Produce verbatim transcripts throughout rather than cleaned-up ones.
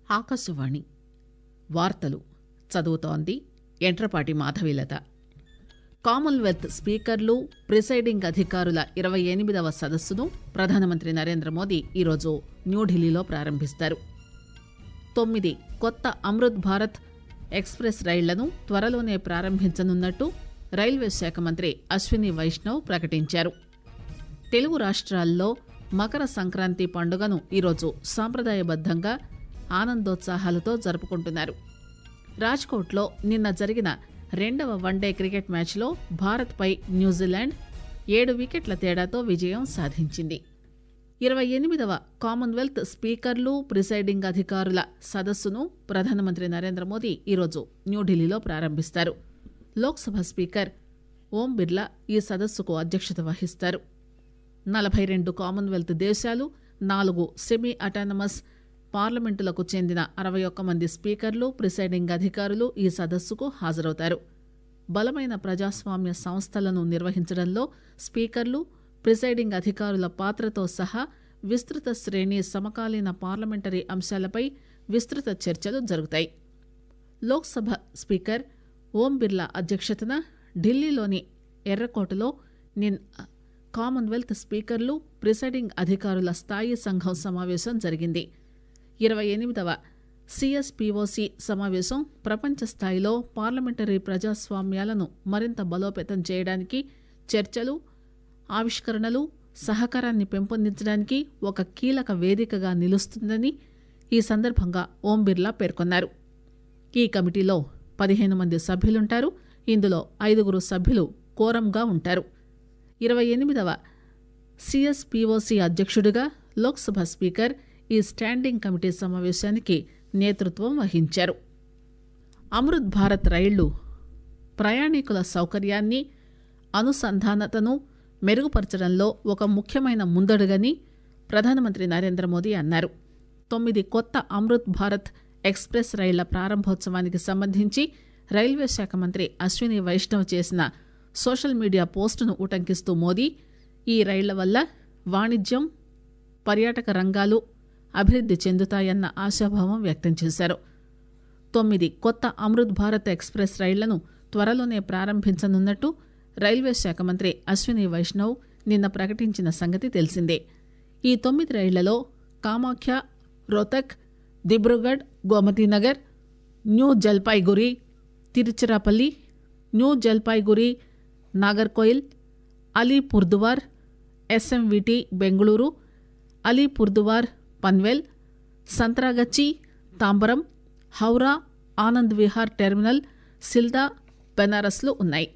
ఆకాశవాణి వార్తలు చదువుతోంది ఎంట్రపాటి మాధవీలత. కామన్వెల్త్ స్పీకర్లు, ప్రిసైడింగ్ అధికారుల ఇరవై ఎనిమిదవ సదస్సును ప్రధానమంత్రి నరేంద్ర మోదీ ఈరోజు న్యూఢిల్లీలో ప్రారంభిస్తారు. తొమ్మిది కొత్త అమృత్ భారత్ ఎక్స్ప్రెస్ రైళ్లను త్వరలోనే ప్రారంభించనున్నట్టు రైల్వే శాఖ మంత్రి అశ్విని వైష్ణవ్ ప్రకటించారు. తెలుగు రాష్ట్రాల్లో మకర సంక్రాంతి పండుగను ఈరోజు సాంప్రదాయబద్దంగా ఆనందోత్సాహాలతో జరుపుకుంటున్నారు. రాజ్కోట్లో నిన్న జరిగిన రెండవ వన్డే క్రికెట్ మ్యాచ్లో భారత్పై న్యూజిలాండ్ ఏడు వికెట్ల తేడాతో విజయం సాధించింది. ఇరవై ఎనిమిదవ కామన్వెల్త్ స్పీకర్లు, ప్రిసైడింగ్ అధికారుల సదస్సును ప్రధానమంత్రి నరేంద్ర మోదీ ఈరోజు న్యూఢిల్లీలో ప్రారంభిస్తారు. లోక్సభ స్పీకర్ ఓం బిర్లా ఈ సదస్సుకు అధ్యక్షత వహిస్తారు. నలభై రెండు కామన్వెల్త్ దేశాలు, నాలుగు సెమీ అటానమస్ పార్లమెంటులకు చెందిన అరవై ఒక్క మంది స్పీకర్లు, ప్రిసైడింగ్ అధికారులు ఈ సదస్సుకు హాజరవుతారు. బలమైన ప్రజాస్వామ్య సంస్థలను నిర్వహించడంలో స్పీకర్లు, ప్రిసైడింగ్ అధికారుల పాత్రతో సహా విస్తృత శ్రేణి సమకాలీన పార్లమెంటరీ అంశాలపై విస్తృత చర్చలు జరుగుతాయి. లోక్సభ స్పీకర్ ఓం బిర్లా అధ్యక్షతన ఢిల్లీలోని ఎర్రకోటలో నిన్న కామన్వెల్త్ స్పీకర్లు, ప్రిసైడింగ్ అధికారుల స్థాయి సంఘం సమావేశం జరిగింది. ఇరవై ఎనిమిదవ సిఎస్పిఓసి సమావేశం ప్రపంచ స్థాయిలో పార్లమెంటరీ ప్రజాస్వామ్యాలను మరింత బలోపేతం చేయడానికి, చర్చలు, ఆవిష్కరణలు, సహకారాన్ని పెంపొందించడానికి ఒక కీలక వేదికగా నిలుస్తుందని ఈ సందర్భంగా ఓం బిర్లా పేర్కొన్నారు. ఈ కమిటీలో పదిహేను మంది సభ్యులుంటారు. ఇందులో ఐదుగురు సభ్యులు కోరంగా ఉంటారు. ఇరవై ఎనిమిదవ సిఎస్పిఓసి అధ్యక్షుడిగా లోక్సభ స్పీకర్ ఈ స్టాండింగ్ కమిటీ సమావేశానికి నేతృత్వం వహించారు. అమృత్ భారత్ రైళ్లు ప్రయాణికుల సౌకర్యాన్ని, అనుసంధానతను మెరుగుపరచడంలో ఒక ముఖ్యమైన ముందడుగని ప్రధానమంత్రి నరేంద్ర మోదీ అన్నారు. తొమ్మిది కొత్త అమృత్ భారత్ ఎక్స్ప్రెస్ రైళ్ల ప్రారంభోత్సవానికి సంబంధించి రైల్వే శాఖ మంత్రి అశ్విని వైష్ణవ్ చేసిన సోషల్ మీడియా పోస్టును ఉటంకిస్తూ మోదీ ఈ రైళ్ల వల్ల వాణిజ్యం, పర్యాటక రంగాలు అభివృద్ది చెందుతాయన్న ఆశాభావం వ్యక్తం చేశారు. తొమ్మిది కొత్త అమృత్ భారత్ ఎక్స్ప్రెస్ రైళ్లను త్వరలోనే ప్రారంభించనున్నట్టు రైల్వే శాఖ మంత్రి అశ్విని వైష్ణవ్ నిన్న ప్రకటించిన సంగతి తెలిసిందే. ఈ తొమ్మిది రైళ్లలో Kamakhya, Rohtak, Dibrugarh, Gomtinagar, new Jalpaiguri, Tiruchirappalli, new Jalpaiguri, Nagercoil, Alipurduar, SMVT Bengaluru, Alipurduar Panvel, Santragachi, Tambaram, Howrah, Anand Vihar terminal, Sealdah, బెనారస్లు ఉన్నాయి.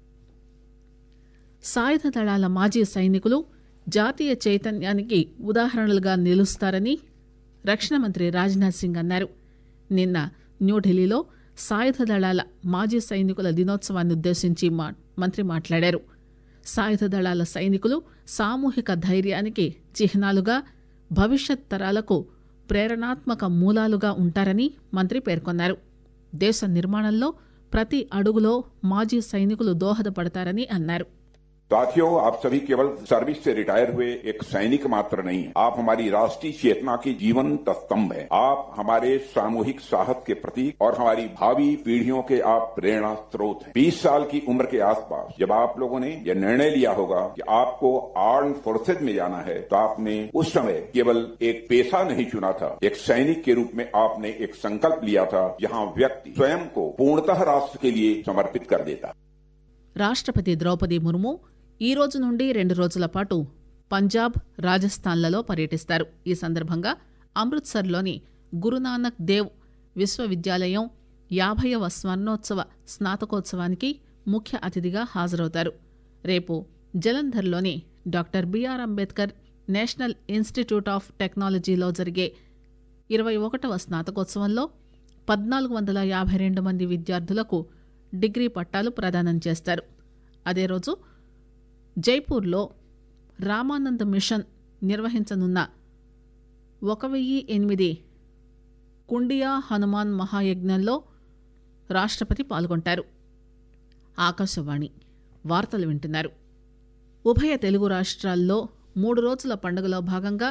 సాయుధ దళాల మాజీ సైనికులు జాతీయ చైతన్యానికి ఉదాహరణలుగా నిలుస్తారని రక్షణ మంత్రి రాజ్నాథ్ సింగ్ అన్నారు. నిన్న న్యూఢిల్లీలో సాయుధ దళాల మాజీ సైనికుల దినోత్సవాన్ని ఉద్దేశించి మంత్రి మాట్లాడారు. సాయుధ దళాల సైనికులు సామూహిక ధైర్యానికి చిహ్నాలుగా, భవిష్యత్ తరాలకు ప్రేరణాత్మక మూలాలుగా ఉంటారని మంత్రి పేర్కొన్నారు. దేశ నిర్మాణంలో ప్రతి అడుగులో మాజీ సైనికులు దోహదపడతారని అన్నారు. साथियों, आप सभी केवल सर्विस से रिटायर हुए एक सैनिक मात्र नहीं, आप हमारी राष्ट्रीय चेतना के जीवंत स्तंभ हैं। आप हमारे सामूहिक साहस के प्रतीक और हमारी भावी पीढ़ियों के आप प्रेरणा स्रोत हैं। बीस साल की उम्र के आसपास जब आप लोगों ने यह निर्णय लिया होगा कि आपको आर्म्ड फोर्सेज में जाना है, तो आपने उस समय केवल एक पेशा नहीं चुना था, एक सैनिक के रूप में आपने एक संकल्प लिया था, जहां व्यक्ति स्वयं को पूर्णतः राष्ट्र के लिए समर्पित कर देता. రాష్ట్రపతి ద్రౌపది ముర్ము ఈ రోజు నుండి రెండు రోజుల పాటు పంజాబ్, రాజస్థాన్లలో పర్యటిస్తారు. ఈ సందర్భంగా అమృత్సర్లోని గురునానక్ దేవ్ విశ్వవిద్యాలయం యాభైవ స్వర్ణోత్సవ స్నాతకోత్సవానికి ముఖ్య అతిథిగా హాజరవుతారు. రేపు జలంధర్లోని doctor BR Ambedkar national institute of టెక్నాలజీలో జరిగే ఇరవై ఒకటవ స్నాతకోత్సవంలో పద్నాలుగు వందల యాభై రెండు మంది విద్యార్థులకు డిగ్రీ పట్టాలు ప్రదానం చేస్తారు. అదే రోజు జైపూర్లో రామానంద్ మిషన్ నిర్వహించనున్న ఒక వెయ్యి ఎనిమిది కుండియా హనుమాన్ మహాయజ్ఞంలో రాష్ట్రపతి పాల్గొంటారు. ఆకాశవాణి వార్తలు వింటున్నారు. ఉభయ తెలుగు రాష్ట్రాల్లో మూడు రోజుల పండుగలో భాగంగా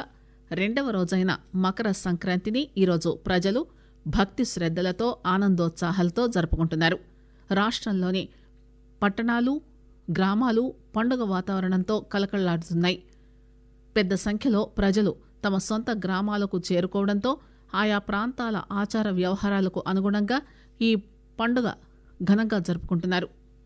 రెండవ రోజైన మకర సంక్రాంతిని ఈరోజు ప్రజలు భక్తి శ్రద్దలతో ఆనందోత్సాహాలతో జరుపుకుంటున్నారు. రాష్ట్రంలోని పట్టణాలు, గ్రామాలు పండుగ వాతావరణంతో కలకళ్లాడుతున్నాయి. పెద్ద సంఖ్యలో ప్రజలు తమ సొంత గ్రామాలకు చేరుకోవడంతో ఆయా ప్రాంతాల ఆచార వ్యవహారాలకు అనుగుణంగా ఈ పండుగ ఘనంగా జరుపుకుంటున్నారు.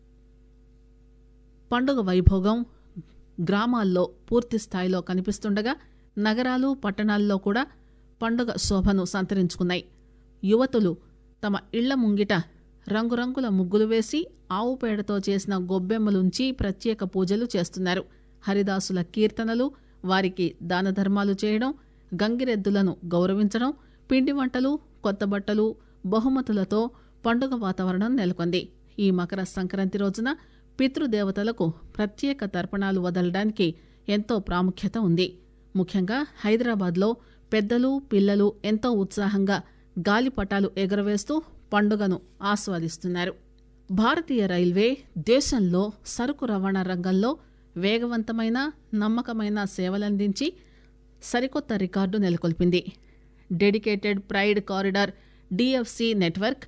పండుగ వైభోగం గ్రామాల్లో పూర్తి స్థాయిలో కనిపిస్తుండగా నగరాలు, పట్టణాల్లో కూడా పండుగ శోభను సంతరించుకున్నాయి. యువతులు తమ ఇళ్ల ముంగిట రంగురంగుల ముగ్గులు వేసి ఆవు పేడతో చేసిన గొబ్బెమ్మలుంచి ప్రత్యేక పూజలు చేస్తున్నారు. హరిదాసుల కీర్తనలు, వారికి దాన ధర్మాలు చేయడం, గంగిరెద్దులను గౌరవించడం, పిండి వంటలు, కొత్త బట్టలు, బహుమతులతో పండుగ వాతావరణం నెలకొంది. ఈ మకర సంక్రాంతి రోజున పితృదేవతలకు ప్రత్యేక తర్పణాలు వదలడానికి ఎంతో ప్రాముఖ్యత ఉంది. ముఖ్యంగా హైదరాబాద్లో పెద్దలు, పిల్లలు ఎంతో ఉత్సాహంగా గాలిపటాలు ఎగురవేస్తూ పండుగను ఆస్వాదిస్తున్నారు. భారతీయ రైల్వే దేశంలో సరుకు రవాణా రంగంలో వేగవంతమైన, నమ్మకమైన సేవలందించి సరికొత్త రికార్డు నెలకొల్పింది. Dedicated freight corridor DFC network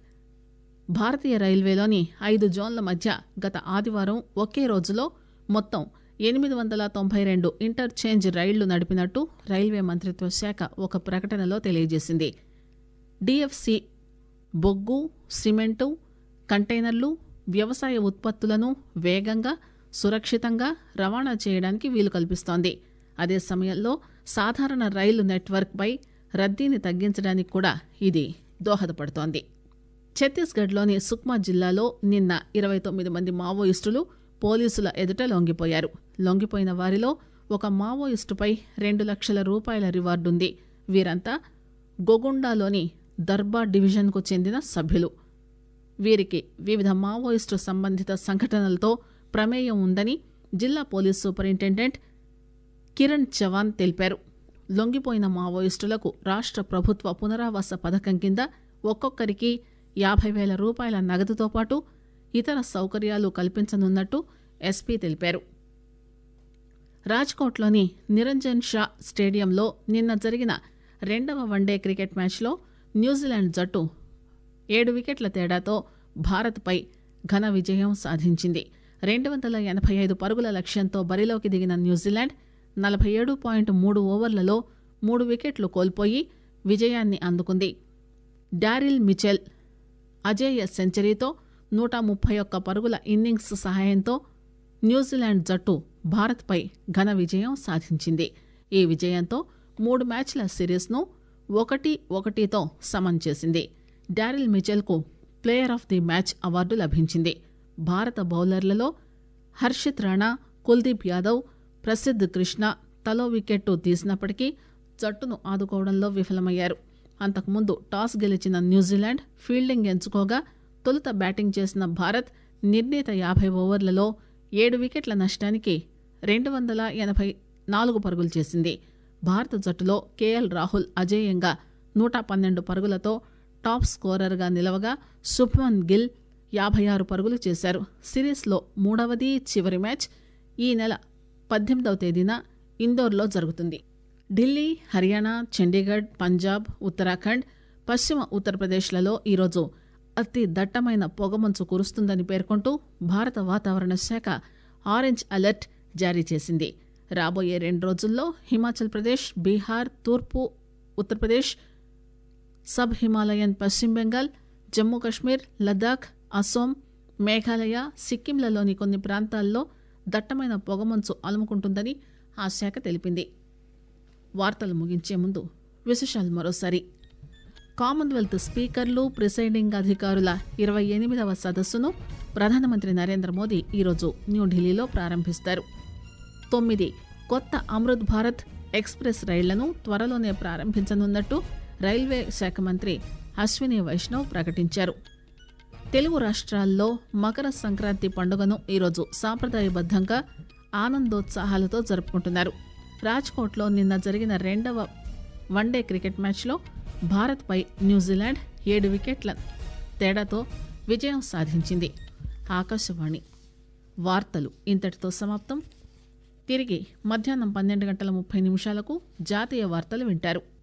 భారతీయ రైల్వేలోని ఐదు జోన్ల మధ్య గత ఆదివారం ఒకే రోజులో మొత్తం ఎనిమిది వందల తొంభై రెండు ఇంటర్చేంజ్ రైళ్లు నడిపినట్టు రైల్వే మంత్రిత్వ శాఖ ఒక ప్రకటనలో తెలియజేసింది. డిఎఫ్సి బొగ్గు, సిమెంటు, కంటైనర్లు, వ్యవసాయ ఉత్పత్తులను వేగంగా, సురక్షితంగా రవాణా చేయడానికి వీలు కల్పిస్తోంది. అదే సమయంలో సాధారణ రైలు నెట్వర్క్పై రద్దీని తగ్గించడానికి కూడా ఇది దోహదపడుతోంది. ఛత్తీస్గఢ్లోని సుక్మా జిల్లాలో నిన్న ఇరవై తొమ్మిది మంది మావోయిస్టులు పోలీసుల ఎదుట లొంగిపోయారు. లొంగిపోయిన వారిలో ఒక మావోయిస్టుపై రెండు లక్షల రూపాయల రివార్డుంది. వీరంతా గోగుండాలోని దర్బా డివిజన్కు చెందిన సభ్యులు. వీరికి వివిధ మావోయిస్టు సంబంధిత సంఘటనలతో ప్రమేయం ఉందని జిల్లా పోలీస్ సూపరింటెండెంట్ కిరణ్ చవాన్ తెలిపారు. లొంగిపోయిన మావోయిస్టులకు రాష్ట్ర ప్రభుత్వ పునరావాస పథకం కింద ఒక్కొక్కరికి యాభై వేల రూపాయల నగదుతో పాటు ఇతర సౌకర్యాలు కల్పించనున్నట్టు ఎస్పీ తెలిపారు. రాజ్కోట్లోని నిరంజన్ షా స్టేడియంలో నిన్న జరిగిన రెండవ వన్డే క్రికెట్ మ్యాచ్లో న్యూజిలాండ్ జట్టు ఏడు వికెట్ల తేడాతో భారత్పై ఘన విజయం సాధించింది. రెండు వందల ఎనభై ఐదు పరుగుల లక్ష్యంతో బరిలోకి దిగిన న్యూజిలాండ్ నలభై ఏడు పాయింట్ మూడు ఓవర్లలో మూడు వికెట్లు కోల్పోయి విజయాన్ని అందుకుంది. డారిల్ మిచెల్ అజేయ సెంచరీతో నూట ముప్పై ఒక్క పరుగుల ఇన్నింగ్స్ సహాయంతో న్యూజిలాండ్ జట్టు భారత్పై ఘన విజయం సాధించింది. ఈ విజయంతో మూడు మ్యాచ్ల సిరీస్ను ఒకటి ఒకటితో సమం చేసింది. డారిల్ మిచెల్కు player of the match award లభించింది. భారత బౌలర్లలో హర్షిత్ రాణా, కుల్దీప్ యాదవ్, ప్రసిద్ధ్ కృష్ణ తలో వికెట్టు తీసినప్పటికీ జట్టును ఆదుకోవడంలో విఫలమయ్యారు. అంతకుముందు టాస్ గెలిచిన న్యూజిలాండ్ ఫీల్డింగ్ ఎంచుకోగా తొలుత బ్యాటింగ్ చేసిన భారత్ నిర్ణీత యాభై ఓవర్లలో ఏడు వికెట్ల నష్టానికి రెండు వందల ఎనభై నాలుగు పరుగులు చేసింది. భారత జట్టులో కేఎల్ రాహుల్ అజేయంగా నూట పన్నెండు పరుగులతో టాప్ స్కోరర్గా నిలవగా శుభ్మన్ గిల్ యాభై ఆరు పరుగులు చేశారు. సిరీస్లో మూడవది, చివరి మ్యాచ్ ఈ నెల పద్దెనిమిదవ తేదీన ఇందోర్లో జరుగుతుంది. ఢిల్లీ, హర్యానా, చండీగఢ్, పంజాబ్, ఉత్తరాఖండ్, పశ్చిమ ఉత్తరప్రదేశ్లలో ఈరోజు అతి దట్టమైన పొగమంచు కురుస్తుందని పేర్కొంటూ భారత వాతావరణ శాఖ ఆరెంజ్ అలర్ట్ జారీ చేసింది. రాబోయే రెండు రోజుల్లో హిమాచల్ ప్రదేశ్, బీహార్, తూర్పు ఉత్తరప్రదేశ్, సబ్ హిమాలయన్ పశ్చిమ బెంగాల్, జమ్మూ కశ్మీర్, లద్దాఖ్, అసోం, మేఘాలయ, సిక్కింలలోని కొన్ని ప్రాంతాల్లో దట్టమైన పొగమంచు అలుముకుంటుందని ఆ శాఖ తెలిపింది. వార్తలు ముగించే ముందు విశేషాలు మరోసారి. కామన్వెల్త్ స్పీకర్లు, ప్రిసైడింగ్ అధికారుల ఇరవై ఎనిమిదవ సదస్సును ప్రధానమంత్రి నరేంద్ర మోదీ ఈరోజు న్యూఢిల్లీలో ప్రారంభిస్తారు. తొమ్మిది కొత్త అమృత్ భారత్ ఎక్స్ప్రెస్ రైళ్లను త్వరలోనే ప్రారంభించనున్నట్టు రైల్వే శాఖ మంత్రి అశ్విని వైష్ణవ్ ప్రకటించారు. తెలుగు రాష్ట్రాల్లో మకర సంక్రాంతి పండుగను ఈరోజు సాంప్రదాయబద్దంగా ఆనందోత్సాహాలతో జరుపుకుంటున్నారు. రాజ్కోట్లో నిన్న జరిగిన రెండవ వన్డే క్రికెట్ మ్యాచ్లో భారత్పై న్యూజిలాండ్ ఏడు వికెట్ల తేడాతో విజయం సాధించింది. ఆకాశవాణి వార్తలు ఇంతటితో సమాప్తం. తిరిగి మధ్యాహ్నం పన్నెండు గంటల ముప్పై నిమిషాలకు జాతీయ వార్తలు వింటారు.